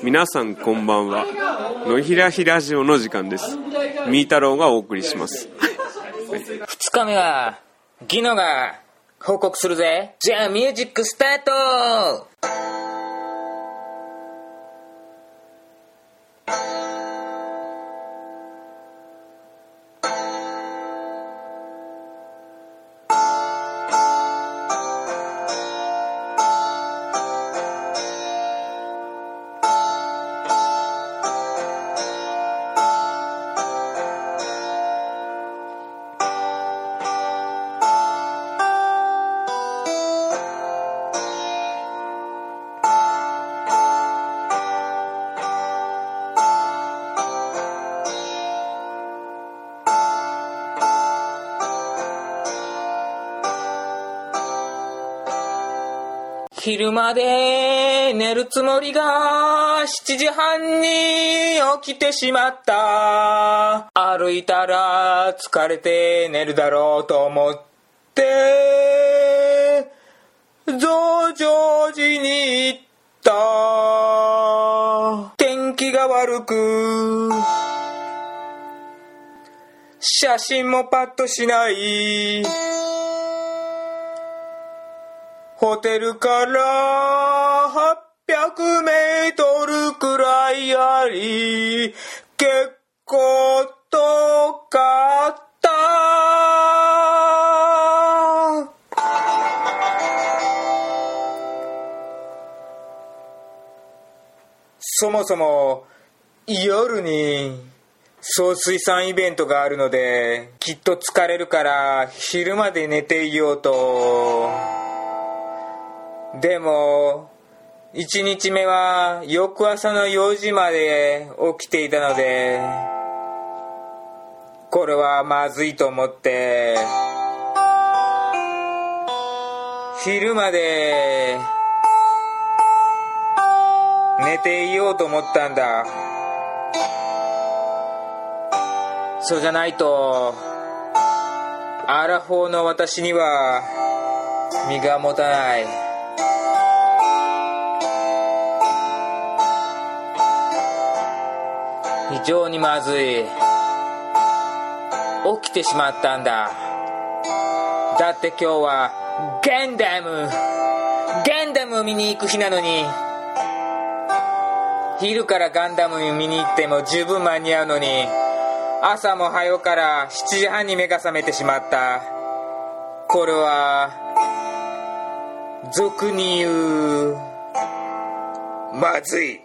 皆さんこんばんは。のひらひラジオの時間です。みーたろうがお送りします。 2日目はギノが報告するぜ。じゃあミュージックスタート。昼まで寝るつもりが7時半に起きてしまった。歩いたら疲れて寝るだろうと思って増上寺に行った。天気が悪く写真もパッとしない。ホテルから800メートルくらいあり、結構遠かった。そもそも夜に総水産イベントがあるので、きっと疲れるから昼まで寝ていようと。でも1日目は翌朝の4時まで起きていたので、これはまずいと思って昼まで寝ていようと思ったんだ。そうじゃないとアラフォーの私には身が持たない。非常にまずい。起きてしまったんだ。だって今日はガンダムを見に行く日なのに、昼からガンダム見に行っても十分間に合うのに、朝も早うから7時半に目が覚めてしまった。これは俗に言うまずい。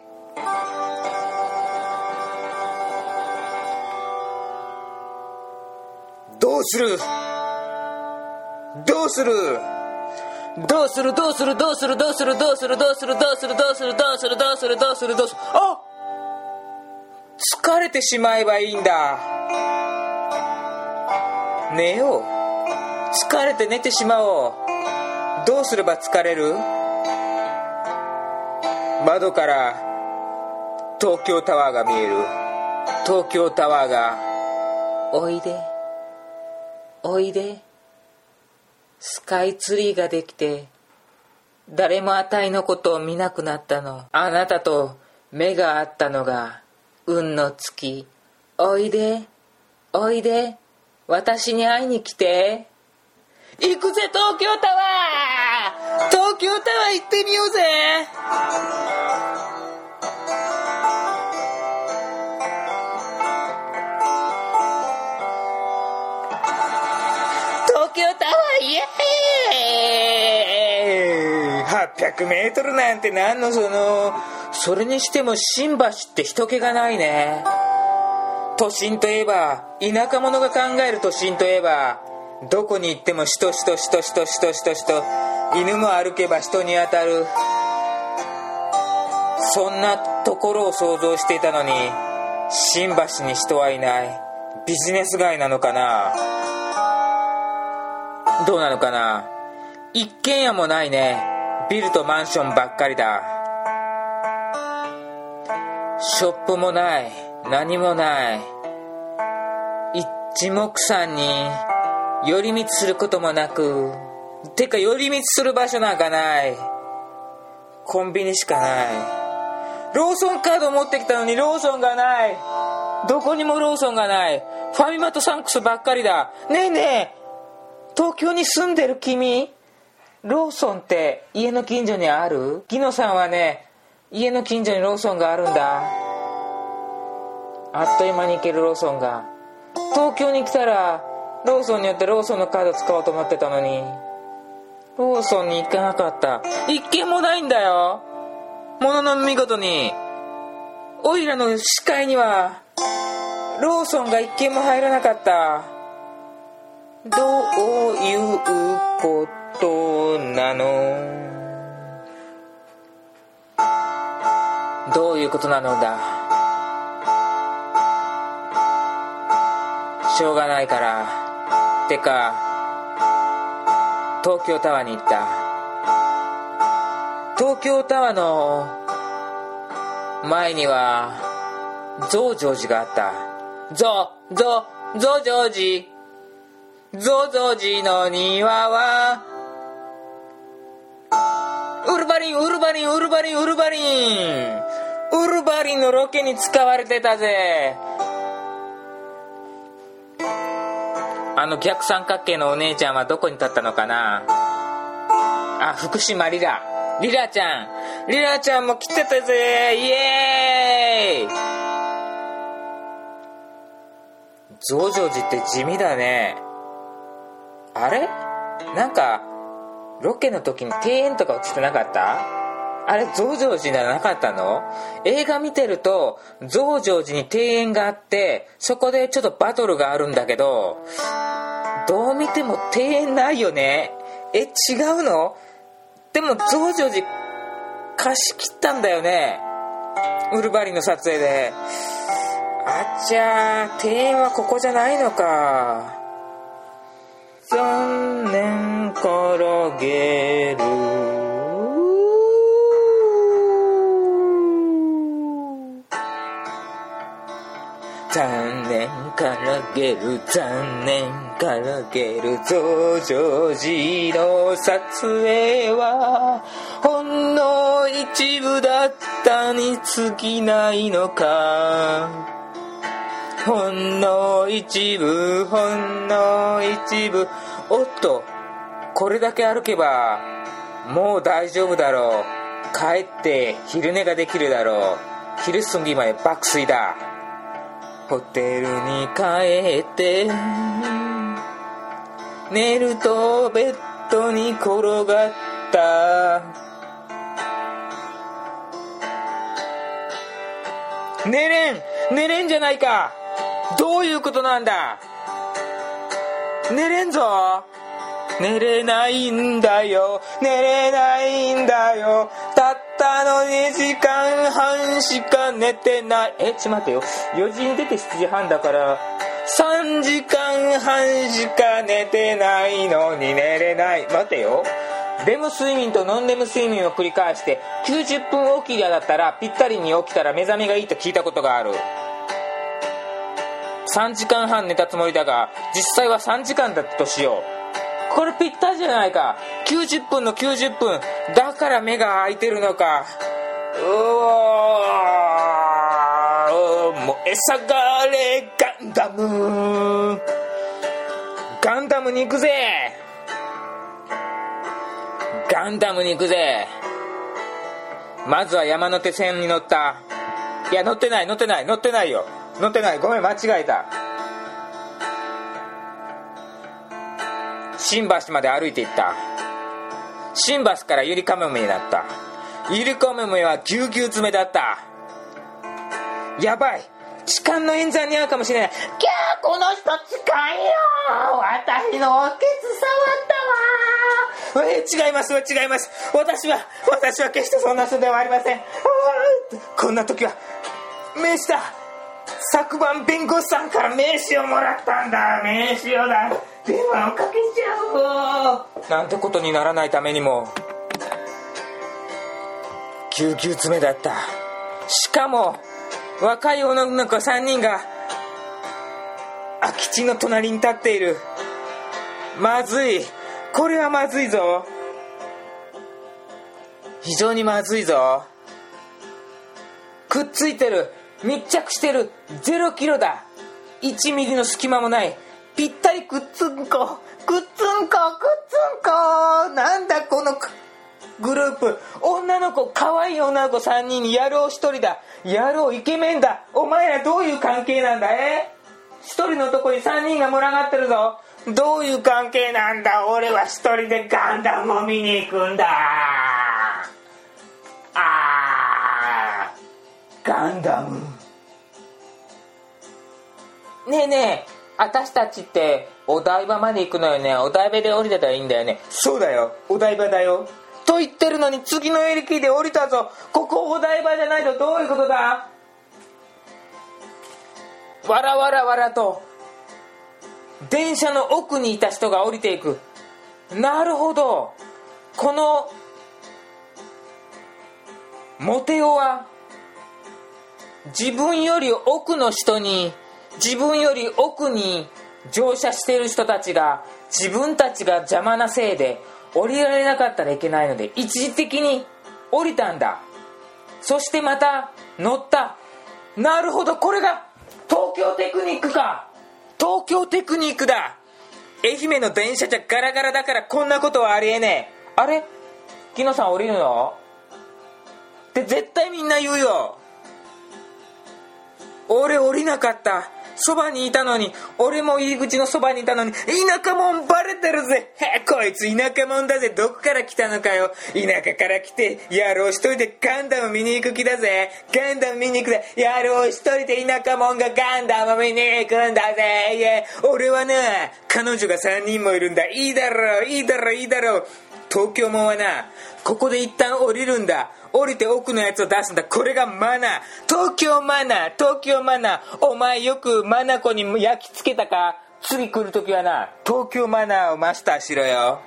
どうするあ、疲れてしまえばいいんだ。寝よう。疲れて寝てしまおう。どうすれば疲れる？窓から東京タワーが見える。東京タワーがおいでスカイツリーができて、誰もあたいのことを見なくなったの。あなたと目が合ったのが運の月。おいで私に会いに来て。行くぜ東京タワー行ってみようぜ。東京タワーイエーイ。800メートルなんてなんのそれにしても新橋って人気がないね。都心といえば、田舎者が考える都心といえば、どこに行っても人、犬も歩けば人に当たる。そんなところを想像していたのに、新橋に人はいない。ビジネス街なのかな。どうなのかな。一軒家もないね。ビルとマンションばっかりだ。ショップもない。何もない。一目散に寄り道することもなく、てか寄り道する場所なんかない。コンビニしかない。 ローソンカード持ってきたのにローソンがない。どこにもローソンがない。ファミマとサンクスばっかりだ。ねえねえ、東京に住んでる君、ローソンって家の近所にある？ギノさんはね、家の近所にローソンがあるんだ。あっという間に行けるローソンが。東京に来たらローソンによってローソンのカード使おうと思ってたのに、ローソンに行かなかった。一軒もないんだよ。ものの見事にオイラの視界にはローソンが一軒も入らなかった。どういうことなの？どういうことなのだ。しょうがないから。てか東京タワーに行った。東京タワーの前には増上寺があった。増上寺。増上寺の庭はウルヴァリンのロケに使われてたぜ。あの逆三角形のお姉ちゃんはどこに立ったのかな。あ、福島リラちゃんも来てたぜ。イエーイ。増上寺って地味だね。あれ、なんかロケの時に庭園とか映ってなかった？あれ増上寺じゃなかったの？映画見てると増上寺に庭園があって、そこでちょっとバトルがあるんだけど、どう見ても庭園ないよね。違うの？でも増上寺貸し切ったんだよね、ウルヴァリンの撮影で。あっちゃー、庭園はここじゃないのか。残念からげる。残念からげる増上寺の撮影はほんの一部だったに過ぎないのか。ほんの一部。おっと、これだけ歩けばもう大丈夫だろう。帰って昼寝ができるだろう。昼過ぎまで爆睡だ。ホテルに帰って寝るとベッドに転がった。寝れんじゃないか。どういうことなんだ。寝れんぞ。寝れないんだよ。たったの2時間半しか寝てない。ちょ待てよ、4時に出て7時半だから3時間半しか寝てないのに寝れない。待てよ、レム睡眠とノンレム睡眠を繰り返して90分起きりゃだったらぴったりに起きたら目覚めがいいと聞いたことがある。3時間半寝たつもりだが実際は3時間だったとしよう。これぴったりじゃないか。90分の90分だから目が開いてるのか。燃え盛れガンダムに行くぜ。まずは山手線に乗った。いや乗ってないよ。ごめん、間違えた。新橋まで歩いていった。新橋からゆりかもめになった。ゆりかもめはぎゅうぎゅう詰めだった。やばい、痴漢の演算に遭うかもしれない。キャー、この人痴漢よ。私のおケツ触ったわ。違います。私は決してそんな人ではありません。こんな時は名刺だ。昨晩弁護士さんから名刺をもらったんだ。電話をかけちゃおう。なんてことにならないためにもぎゅうぎゅう詰めだった。しかも若い女の子3人が空き地の隣に立っている。まずい、これはまずいぞ。非常にまずいぞ。 くっついてる、密着してる、0キロだ、1ミリの隙間もない、ぴったりくっつんこ、なんだこのグループ、女の子、可愛い女の子3人に野郎1人だ、野郎イケメンだ、お前らどういう関係なんだ。1人のとこに3人が群がってるぞ。どういう関係なんだ。俺は1人でガンダムを見に行くんだ。ガンダム。ねえねえ、私たちってお台場まで行くのよね。お台場で降りてたらいいんだよね。そうだよ、お台場だよと言ってるのに次の駅で降りたぞ。ここお台場じゃないと。どういうことだ。わらわらわらと電車の奥にいた人が降りていく。なるほど、このモテオは自分より奥の人に、自分より奥に乗車している人たちが、自分たちが邪魔なせいで降りられなかったらいけないので一時的に降りたんだ。そしてまた乗った。なるほど、これが東京テクニックか。東京テクニックだ。愛媛の電車じゃガラガラだからこんなことはありえねえ。あれ、木野さん降りるのって絶対みんな言うよ。俺降りなかった。そばにいたのに、俺も入り口のそばにいたのに、田舎者バレてるぜ。こいつ田舎者だぜ。どこから来たのかよ。田舎から来て野郎一人でガンダム見に行く気だぜ。ガンダム見に行くぜ。野郎一人で田舎者がガンダム見に行くんだぜ。いや、俺はな、彼女が3人もいるんだ。いいだろう。東京もんはな、ここで一旦降りるんだ。降りて奥のやつを出すんだ。これがマナー。東京マナー。お前よくマナコに焼き付けたか。次来るときはな、東京マナーをマスターしろよ。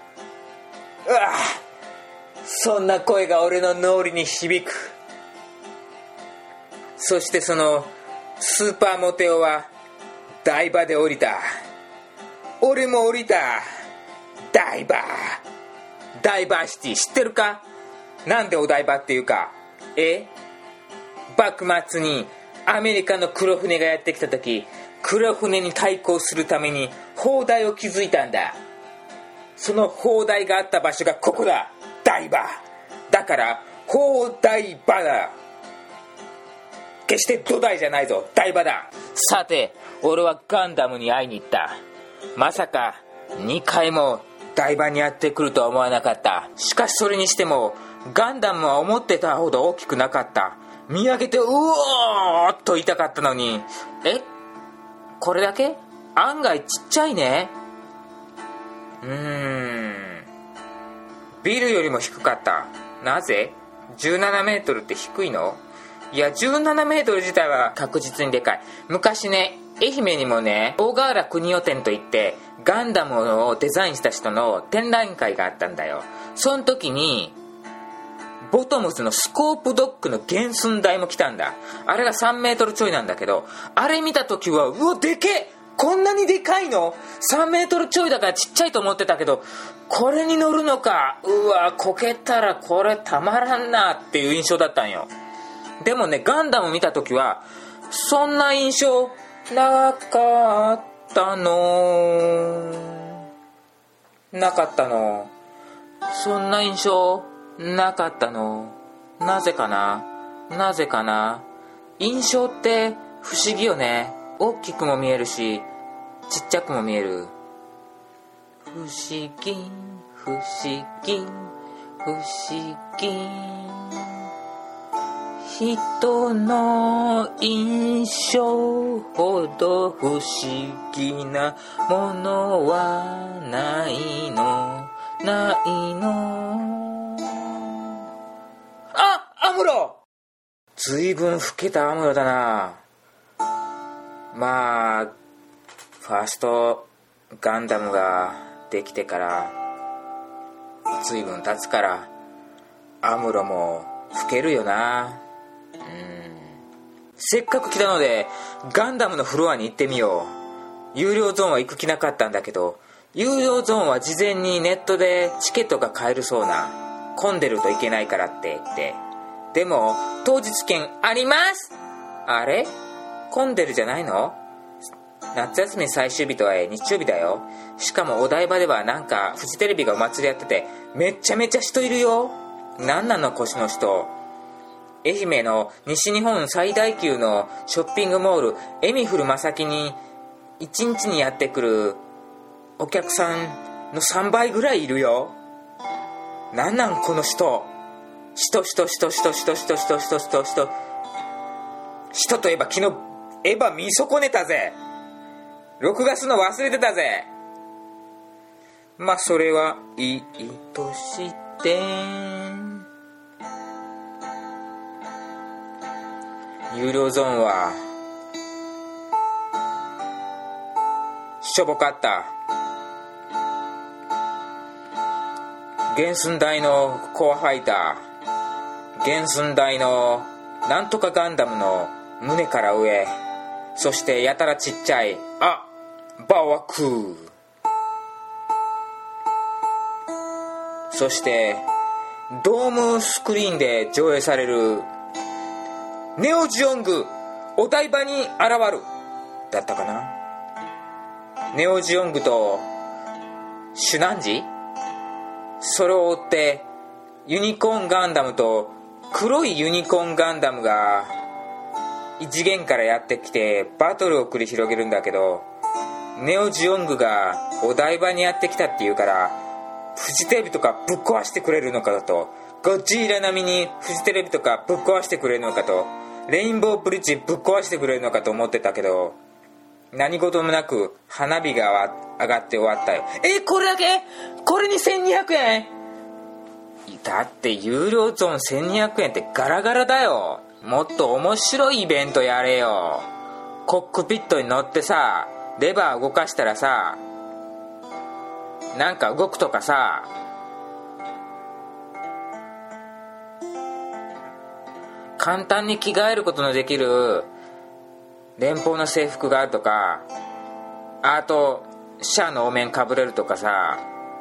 そんな声が俺の脳裏に響く。そしてそのスーパーモテオは台場で降りた。俺も降りた。台場シティ知ってるか。なんでお台場っていうか。幕末にアメリカの黒船がやってきた時、黒船に対抗するために砲台を築いたんだ。その砲台があった場所がここだ。台場だから砲台場だ。決して土台じゃないぞ。台場だ。さて、俺はガンダムに会いに行った。まさか2回も台場にやってくるとは思わなかった。しかしそれにしてもガンダムは思ってたほど大きくなかった。見上げてうおーっと痛かったのに、これだけ？案外ちっちゃいね。ビルよりも低かった。なぜ？17メートルって低いの？いや、17メートル自体は確実にでかい。昔ね、愛媛にもね、大河原国代展といってガンダムをデザインした人の展覧会があったんだよ。その時にボトムズのスコープドッグの原寸大も来たんだ。あれが3メートルちょいなんだけど、あれ見た時はうわでけえ、こんなにでかいの。3メートルちょいだからちっちゃいと思ってたけど、これに乗るのか。うわこけたらこれたまらんなっていう印象だったんよ。でもね、ガンダム見た時はそんな印象なかったの。そんな印象なかったの。なぜかな。印象って不思議よね。大きくも見えるしちっちゃくも見える。不思議人の印象ほど不思議なものはないの。アムロ。ずいぶん老けたアムロだな。まあファーストガンダムができてからずいぶん経つからアムロも老けるよな。せっかく来たのでガンダムのフロアに行ってみよう。有料ゾーンは行く気なかったんだけど、有料ゾーンは事前にネットでチケットが買えるそうな。混んでるといけないからって言ってでも当日券あります。あれ混んでるじゃないの？夏休み最終日とはいえ日曜日だよ。しかもお台場ではなんかフジテレビがお祭りやっててめちゃめちゃ人いるよ。なんなの腰の人。愛媛の西日本最大級のショッピングモールエミフルマサキに1日にやってくるお客さんの3倍ぐらいいるよ。なんなんこの人。人といえば昨日エヴァ見損ねたぜ。録画すの忘れてたぜ。まあそれはいいとして有料ゾーンはしょぼかった。原寸大のコアファイター、原寸大のなんとかガンダムの胸から上、そしてやたらちっちゃいバワクー、そしてドームスクリーンで上映されるネオジオングお台場に現るだったかな。ネオジオングとシュナンジ、それを追ってユニコーンガンダムと黒いユニコーンガンダムが異次元からやってきてバトルを繰り広げるんだけど、ネオジオングがお台場にやってきたっていうからフジテレビとかぶっ壊してくれるのかと、ゴジーラ並みにフジテレビとかぶっ壊してくれるのかと、レインボーブリッジぶっ壊してくれるのかと思ってたけど、何事もなく花火が上がって終わったよ。これだけ？これに1200円？だって有料ゾーン1200円ってガラガラだよ。もっと面白いイベントやれよ。コックピットに乗ってさ、レバー動かしたらさ、なんか動くとかさ、簡単に着替えることのできる連邦の制服があるとか、あとシャアのお面かぶれるとかさ、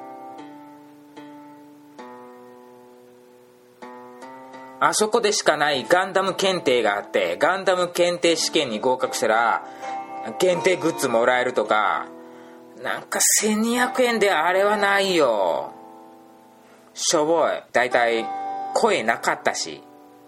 あそこでしかないガンダム検定があって、ガンダム検定試験に合格したら限定グッズもらえるとか、なんか1200円であれはないよ。しょぼい。だいたい声なかったし。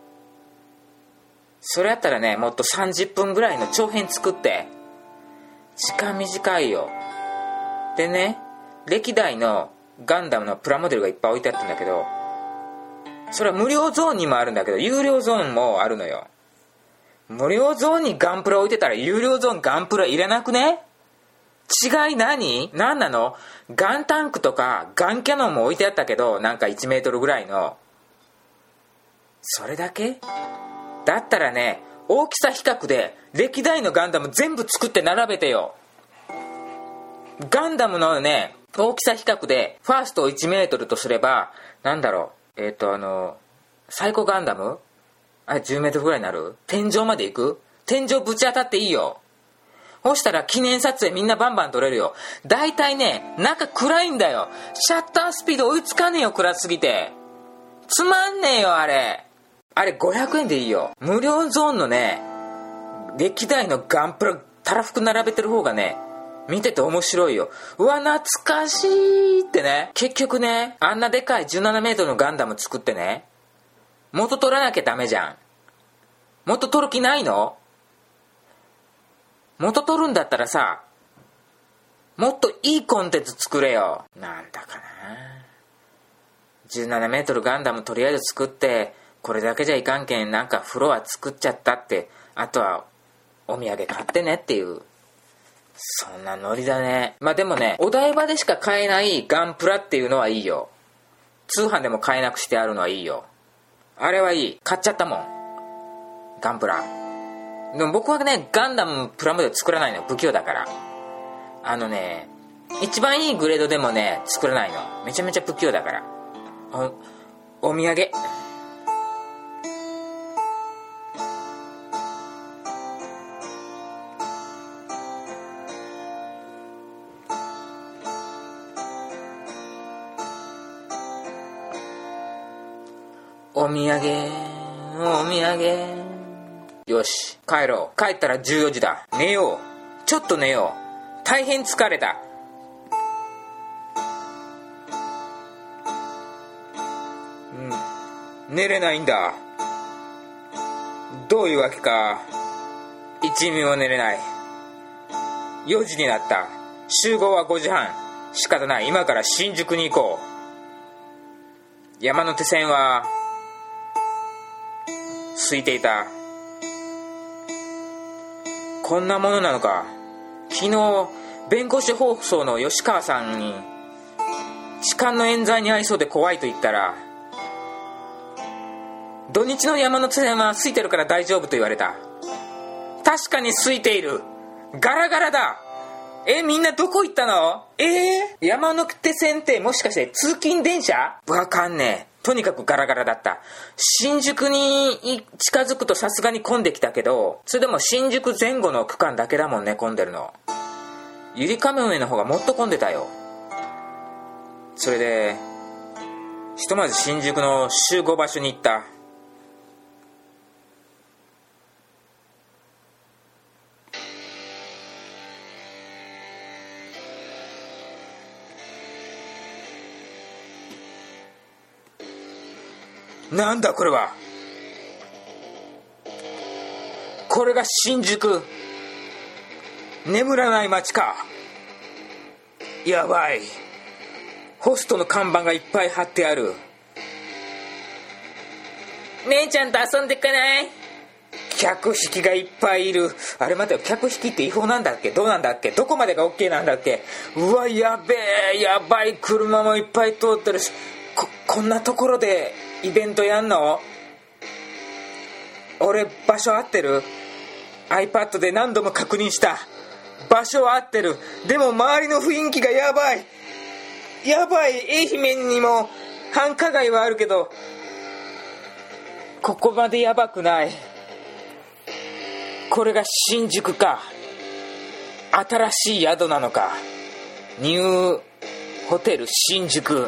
それやったらね、もっと30分ぐらいの長編作って。時間短いよ。でね、歴代のガンダムのプラモデルがいっぱい置いてあったんだけど、それは無料ゾーンにもあるんだけど有料ゾーンもあるのよ。無料ゾーンにガンプラ置いてたら有料ゾーンガンプラいらなくね？違い何なの？ガンタンクとかガンキャノンも置いてあったけど、なんか1メートルぐらいの、それだけ？だったらね、大きさ比較で歴代のガンダム全部作って並べてよ。ガンダムのね、大きさ比較でファーストを1メートルとすれば、なんだろう、サイコガンダムあれ10メートルぐらいになる？天井まで行く？天井ぶち当たっていいよ。そしたら記念撮影みんなバンバン撮れるよ。だいたいね、中暗いんだよ。シャッタースピード追いつかねえよ、暗すぎて。つまんねえよ、あれ500円でいいよ。無料ゾーンのね、歴代のガンプラたらふく並べてる方がね、見てて面白いよ。うわ、懐かしいってね。結局ね、あんなでかい17メートルのガンダム作ってね、元取らなきゃダメじゃん。元取る気ないの？元取るんだったらさ、もっといいコンテンツ作れよ。なんだかな。17メートルガンダムとりあえず作って、これだけじゃいかんけん、なんかフロア作っちゃったって、あとはお土産買ってねっていう、そんなノリだね。まあでもね、お台場でしか買えないガンプラっていうのはいいよ。通販でも買えなくしてあるのはいいよ。あれはいい。買っちゃったもん、ガンプラ。でも僕はね、ガンダムプラモデル作らないの。不器用だから。一番いいグレードでもね、作らないの。めちゃめちゃ不器用だから。お土産。お土産お土産。よし、帰ろう。帰ったら14時だ。寝よう。ちょっと寝よう。大変疲れた。寝れないんだ。どういうわけか一味も寝れない。4時になった。集合は5時半。仕方ない。今から新宿に行こう。山手線は空いていた。こんなものなのか。昨日弁護士放送の吉川さんに痴漢の冤罪に遭いそうで怖いと言ったら、土日の山手線は空いてるから大丈夫と言われた。確かに空いている。ガラガラだ。みんなどこ行ったの？山手線ってもしかして通勤電車？わかんねえ。とにかくガラガラだった。新宿に近づくとさすがに混んできたけど、それでも新宿前後の区間だけだもんね、混んでるの。ゆりかもめの方がもっと混んでたよ。それでひとまず新宿の集合場所に行った。なんだこれは。これが新宿。眠らない街か。やばい。ホストの看板がいっぱい貼ってある。姉ちゃんと遊んでかない？客引きがいっぱいいる。あれ待てよ、客引きって違法なんだっけ？どうなんだっけ？どこまでが OK なんだっけ？うわ、やべえ、やばい。車もいっぱい通ってるし、こんなところでイベントやんの？俺場所合ってる？ iPad で何度も確認した。場所は合ってる。でも周りの雰囲気がやばい。やばい。愛媛にも繁華街はあるけど、ここまでやばくない。これが新宿か。新しい宿なのか。ニューホテル新宿。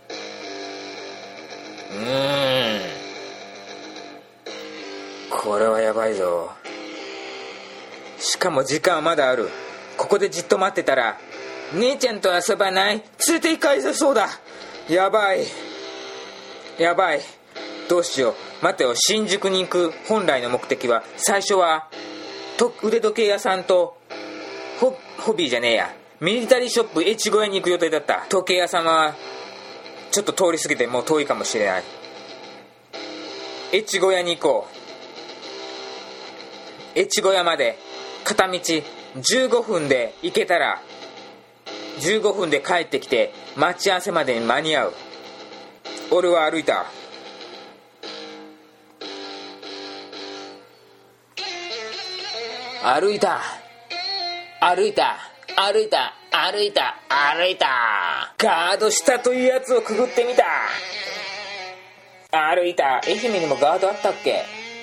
これはやばいぞ。しかも時間はまだある。ここでじっと待ってたら姉ちゃんと遊ばない？連れて行かれそうだ。やばいやばい。どうしよう。待てよ、新宿に行く本来の目的は、最初は腕時計屋さんとホビーじゃねえや、ミリタリーショップ越後屋に行く予定だった。時計屋さんはちょっと通り過ぎてもう遠いかもしれない。越後屋に行こう。越後屋まで片道15分で行けたら15分で帰ってきて待ち合わせまでに間に合う。俺は歩いた。歩いた。ガード下というやつをくぐってみた。歩いた。愛媛にもガードあったっけ？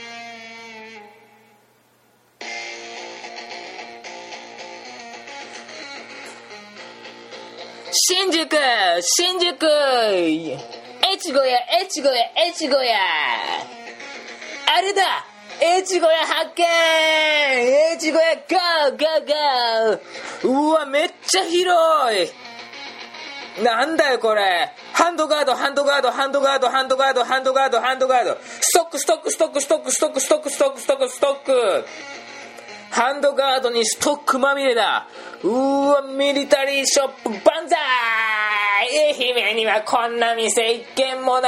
新宿越後屋あれだ。越後屋発見。越後屋ゴー。うわ、めっちゃ広い。なんだよこれ。ハンドガード。ストック。ハンドガードにストックまみれだ。うわ、ミリタリーショップ万歳。愛媛にはこんな店一軒もない。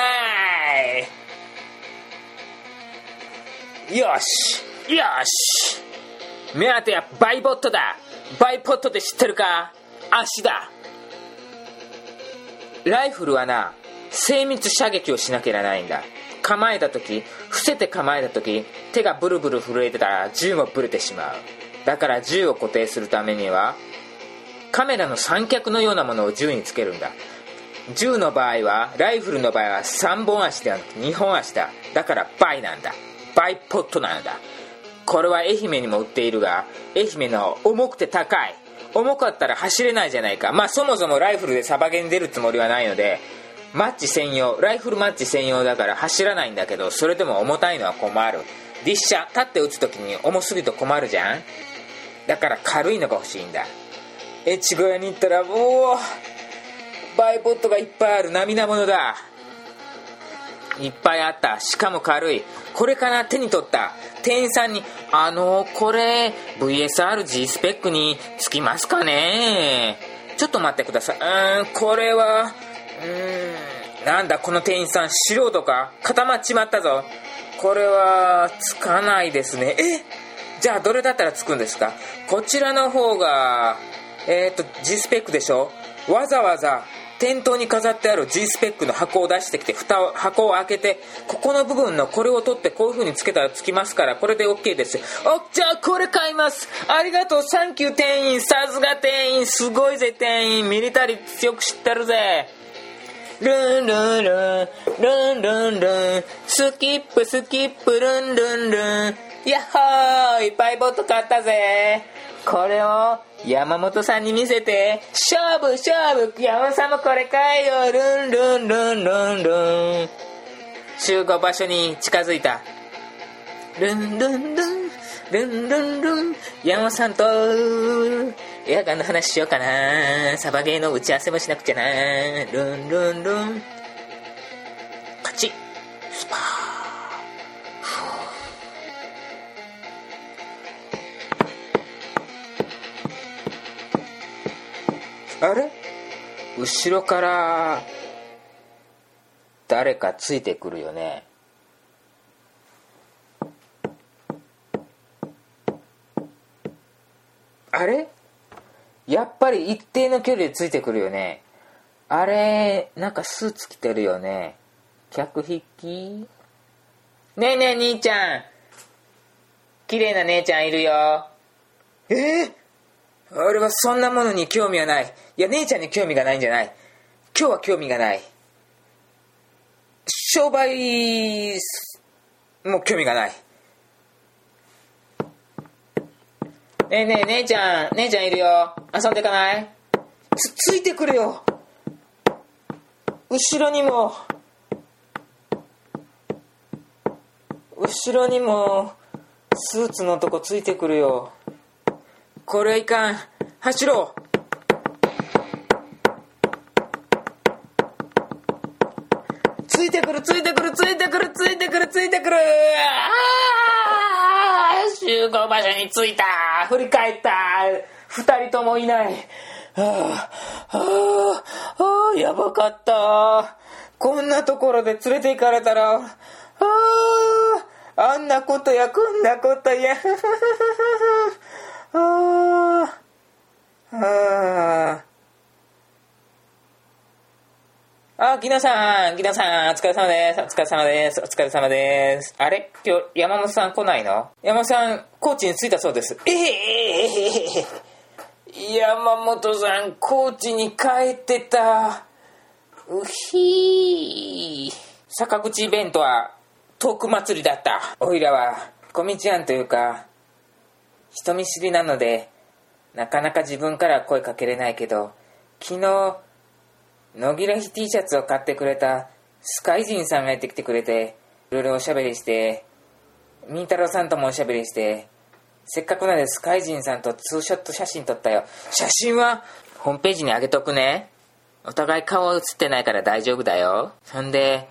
よし。目当てはバイポットだ。バイポットで知ってるか？足だ。ライフルはな、精密射撃をしなきゃいけないんだ。伏せて構えた時、手がブルブル震えてたら銃もブレてしまう。だから銃を固定するためにはカメラの三脚のようなものを銃につけるんだ。銃の場合は、ライフルの場合は3本足ではなくて2本足だ。だからバイなんだ。バイポットなんだ。これは愛媛にも売っているが、愛媛の重くて高い。重かったら走れないじゃないか。まあそもそもライフルでサバゲに出るつもりはないので、 マッチ専用、ライフルマッチ専用だから走らないんだけど、それでも重たいのは困る。立射立って撃つ時に重すぎると困るじゃん。だから軽いのが欲しいんだ。越後屋に行ったらもうバイボットがいっぱいある。涙物だ。いっぱいあった。しかも軽い。これから手に取った。店員さんにこれ VSRG スペックにつきますかね。ちょっと待ってください。これはなんだこの店員さん、素人か。固まっちまったぞ。これはつかないですね。じゃあどれだったらつくんですか。こちらの方がG スペックでしょ。わざわざ店頭に飾ってある G スペックの箱を出してきて、箱を開けて、ここの部分のこれを取ってこういう風につけたらつきますから、これで OK です。じゃあこれ買います。ありがとう。サンキュー店員。さすが店員。すごいぜ店員。ミリタリーよく知ってるぜ。ルンルンルンルンルンルン、スキップスキップルンルンルン、やっほーい、バイボット買ったぜ。これを山本さんに見せて、勝負勝負、山本さんもこれ買えよ。ルンルンルンルンルン。集合場所に近づいた。ルンルンルンルンルンルン、山本さんとエアガンの話しようかな。サバゲーの打ち合わせもしなくちゃな。ルンルンルン、カチッスパー。あれ、後ろから誰かついてくるよね。あれ、やっぱり一定の距離でついてくるよね。あれ、なんかスーツ着てるよね。客引き。ねえねえ兄ちゃん、綺麗な姉ちゃんいるよ。俺はそんなものに興味はない。いや、姉ちゃんに興味がないんじゃない。今日は興味がない。商売も興味がない。ねえねえ姉ちゃんいるよ。遊んでかない？ついてくれよ。後ろにもスーツのとこついてくるよ。これはいかん。走ろう。ついてくる。集合場所に着いた。振り返った。二人ともいない。やばかった。こんなところで連れて行かれたら、あんなことやこんなことや。ギノさん、お疲れ様です。あれ、今日山本さん来ないの？山本さん、高知に着いたそうです。山本さん、高知に帰ってた。坂口イベントはトーク祭りだった。おいらは小道庵というか人見知りなので、なかなか自分から声かけれないけど、昨日野木らひ T シャツを買ってくれたスカイジンさんがやってきてくれて、いろいろおしゃべりして、みーたろうさんともおしゃべりして、せっかくなのでスカイジンさんとツーショット写真撮ったよ。写真はホームページに上げとくね。お互い顔は写ってないから大丈夫だよ。そんで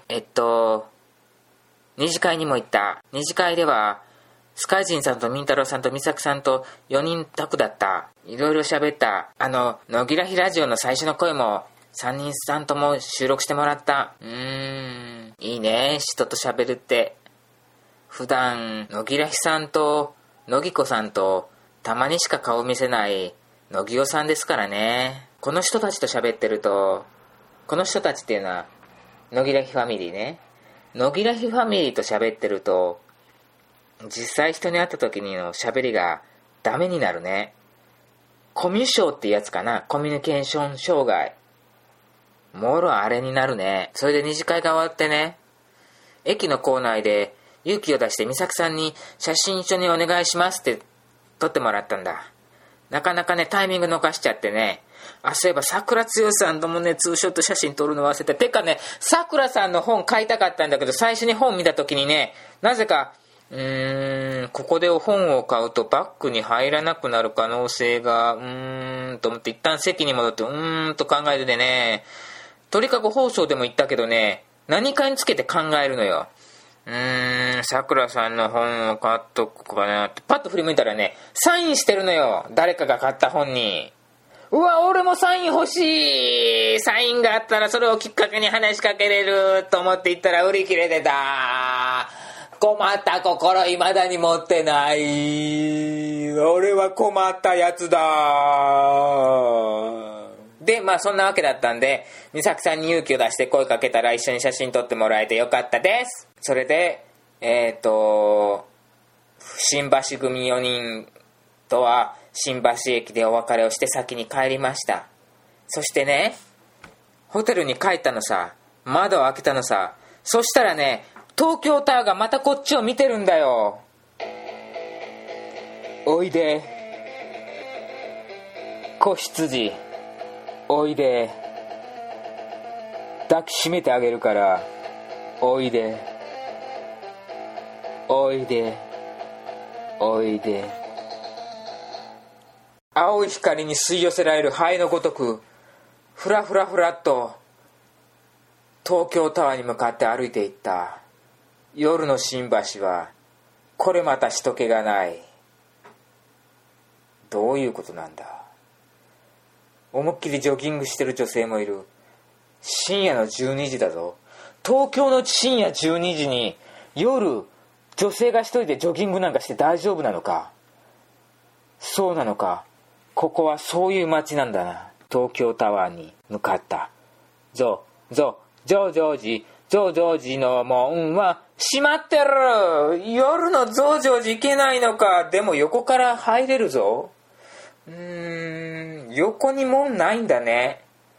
二次会にも行った。二次会ではスカイジンさんとみーたろうさんとみさきさんと4人宅だった。いろいろ喋った。野木らひラジオの最初の声も3人さんとも収録してもらった。いいね、人と喋るって。普段野木らひさんと野木子さんとたまにしか顔見せない野木おさんですからね。この人たちと喋ってると、この人たちっていうのは野木らひファミリーね。野木らひファミリーと喋ってると、実際人に会った時の喋りがダメになるね。コミュ障ってやつかな。コミュニケーション障害。もろあれになるね。それで二次会が終わってね、駅の構内で勇気を出して美咲さんに写真一緒にお願いしますって撮ってもらったんだ。なかなかね、タイミング逃しちゃってね、 そういえば桜剛さんともねツーショット写真撮るの忘れて、てかね桜さんの本買いたかったんだけど、最初に本見た時にね、なぜかここで本を買うとバッグに入らなくなる可能性がと思って、一旦席に戻ってと考えててね、鳥かご放送でも言ったけどね、何かにつけて考えるのよ。さくらさんの本を買っとくかなってパッと振り向いたらね、サインしてるのよ、誰かが買った本に。うわ、俺もサイン欲しい、サインがあったらそれをきっかけに話しかけれると思って行ったら売り切れてた。困った心未だに持ってない。俺は困ったやつだ。で、そんなわけだったんで、美咲さんに勇気を出して声かけたら一緒に写真撮ってもらえてよかったです。それで、新橋組4人とは新橋駅でお別れをして先に帰りました。そしてね、ホテルに帰ったのさ、窓を開けたのさ、そしたらね、東京タワーがまたこっちを見てるんだよ。おいで子羊、おいで、抱きしめてあげるから、おいでおいでおいで。青い光に吸い寄せられるハエのごとく、ふらふらふらっと東京タワーに向かって歩いていった。夜の新橋はこれまた人気がない。どういうことなんだ。思いっきりジョギングしてる女性もいる。深夜の12時だぞ。東京の深夜12時に夜女性が一人でジョギングなんかして大丈夫なのか。そうなのか。ここはそういう街なんだな。東京タワーに向かった。ジョージの門は閉まってる。夜の増上寺行けないのか。でも横から入れるぞ。横に門ないんだね。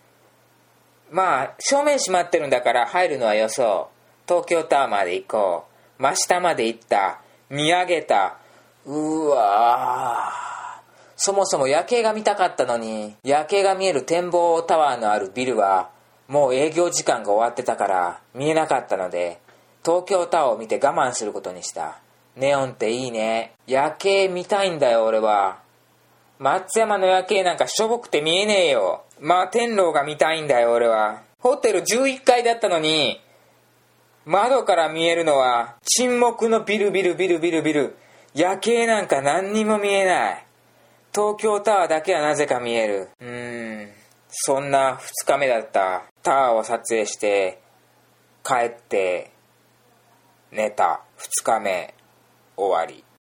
正面閉まってるんだから入るのはよそう。東京タワーまで行こう。真下まで行った。見上げた。うわー、そもそも夜景が見たかったのに、夜景が見える展望タワーのあるビルはもう営業時間が終わってたから見えなかったので、東京タワーを見て我慢することにした。ネオンっていいね。夜景見たいんだよ俺は。松山の夜景なんかしょぼくて見えねえよ。天楼が見たいんだよ俺は。ホテル11階だったのに、窓から見えるのは沈黙のビル。夜景なんか何にも見えない。東京タワーだけはなぜか見える。そんな2日目だった。タワーを撮影して帰って寝た。2日目終わり。